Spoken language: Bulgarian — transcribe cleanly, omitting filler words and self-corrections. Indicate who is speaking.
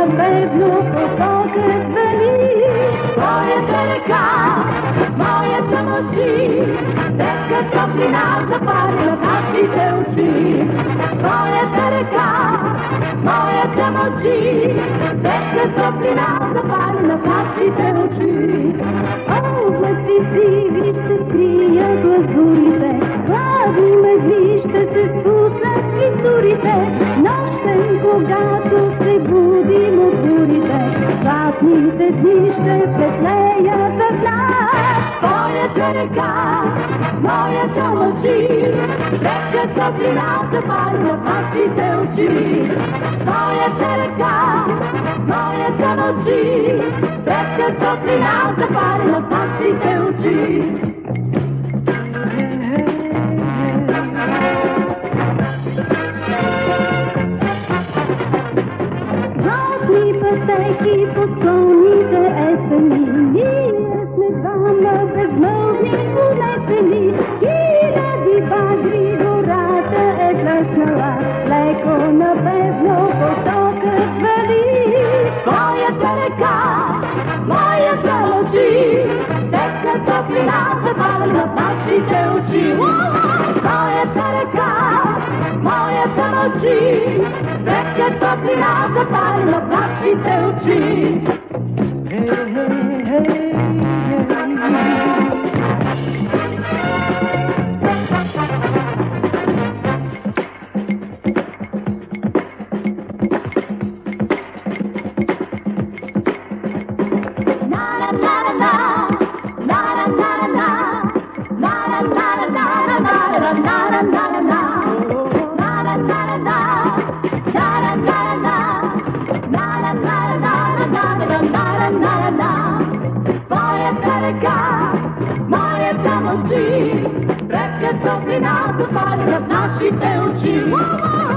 Speaker 1: напевно потокът звъни. Твоята ръка, моята мълчи, детска топлина запали на нашите очи. Твоята ръка, моята мълчи, детска топлина запали на нашите очи. О, облаци сиви ще скрият лазурите, главни мъгли ще се спуснат висурите. Нощен, когато се будим от бурите, златните дни ще светлеят в нас. Твоята ръка, моята мълчи, детска топлина запали в нашите очи. Твоята ръка, моята мълчи, детска топлина запали в нашите очи. Златни пътеки по склоните есени, ние сме двама безмълвни унесени. Хиляди багри гората е плеснала, леко напевно потокът вали. Твоята ръка, моята мълчи, детска топлина запали в нашите очи. Твоята ръка, моята мълчи, детска топлина запали в нашите очи. Моята мълчи, детска топлина запали в нашите очи.